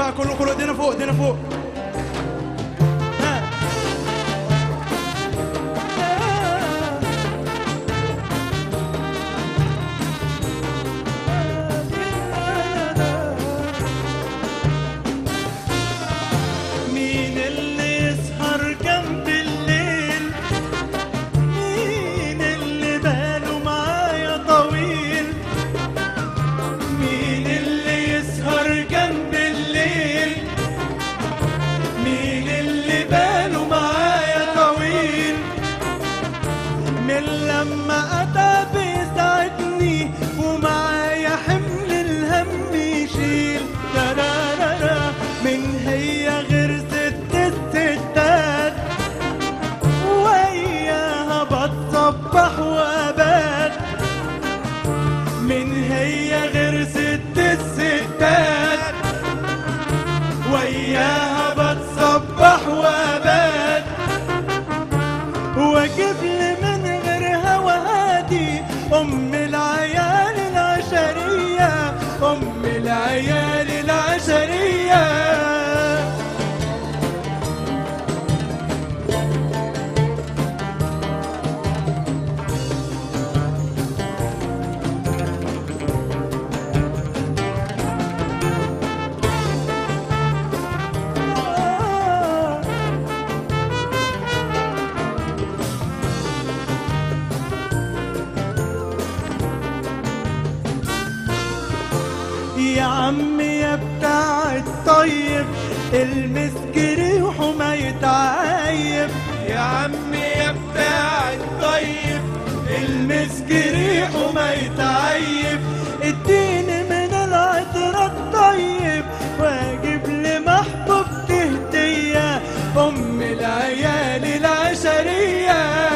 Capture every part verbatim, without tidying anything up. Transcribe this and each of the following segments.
ها كله كله ايدينا فوق ايدينا فوق. ها مين اللي يسهر جنب الليل؟ مين اللي باله معايا طويل؟ مين اللي يسهر جنب الليل؟ مين اللي باله معايا طويل؟ من لما أتى بيساعدني ومعايا حمل الهم يشيل. ترارارا من هي غير ست الستات وياها بتصبح وابات. من هي غير ست الستات وياها بتصبح وابات. واجيب لي من غيرها وهادي ام العيال العشريه، ام العيال العشريه. يا عم يا بتاع الطيب المسك ريحه ما يتعايب. يا عم يا بتاع الطيب المسك ريحه ما يتعيب. اديني من العطر الطيب واجيب لي محبوبتي هديه ام العيال العشريه.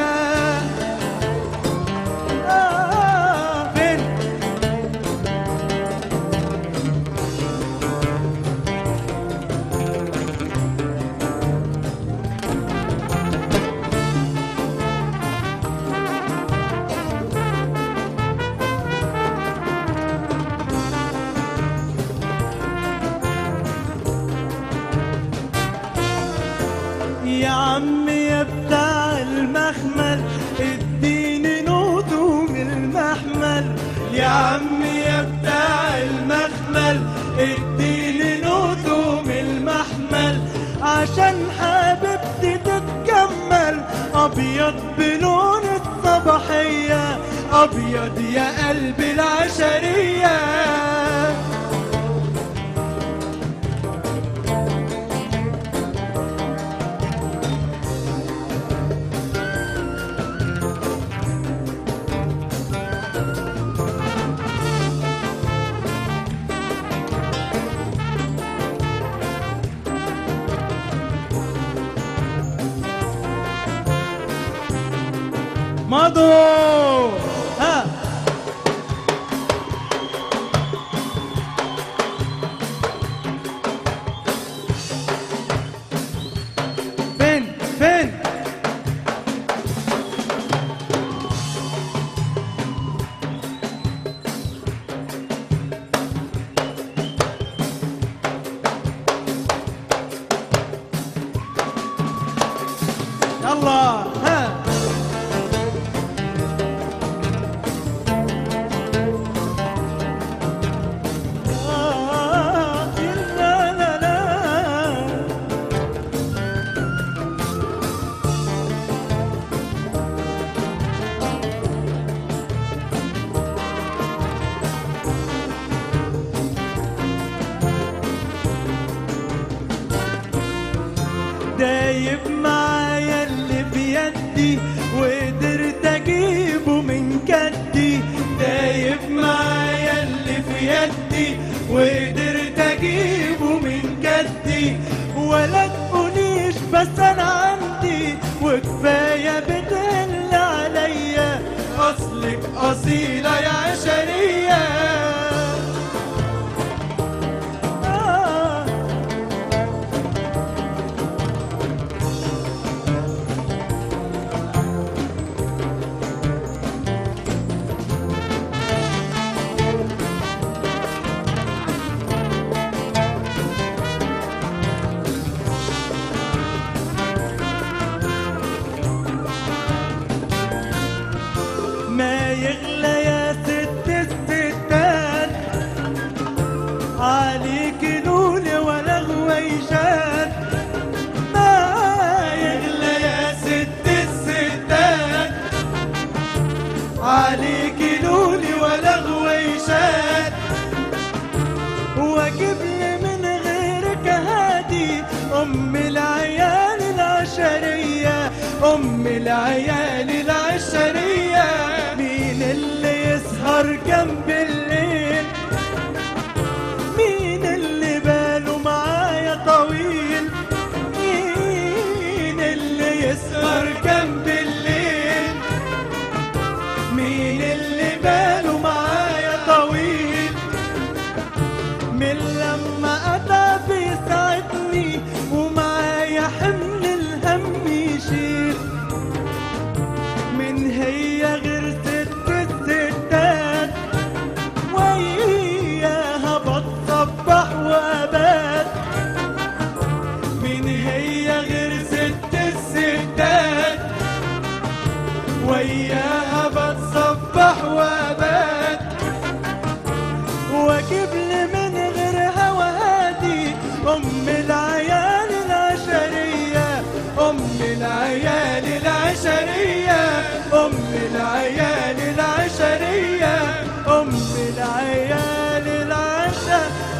يا عم يا بتاع المخمل اديني نوته من المحمل. يا عم يا بتاع المخمل اديني نوته من المحمل عشان حبيبتي تتجمل. ابيض بلون الصباحيه ابيض يا قلبي العشريه. مضو ها فين فين يلا ها دايب معايا اللي بيدي وقدرت اجيبه من كدي. دايب معايا اللي في يدي وقدرت اجيبه من كدي. ولا تقوليش بس انا عندي وكفايه بتقل عليا اصلك اصيله يا عشريه.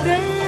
زي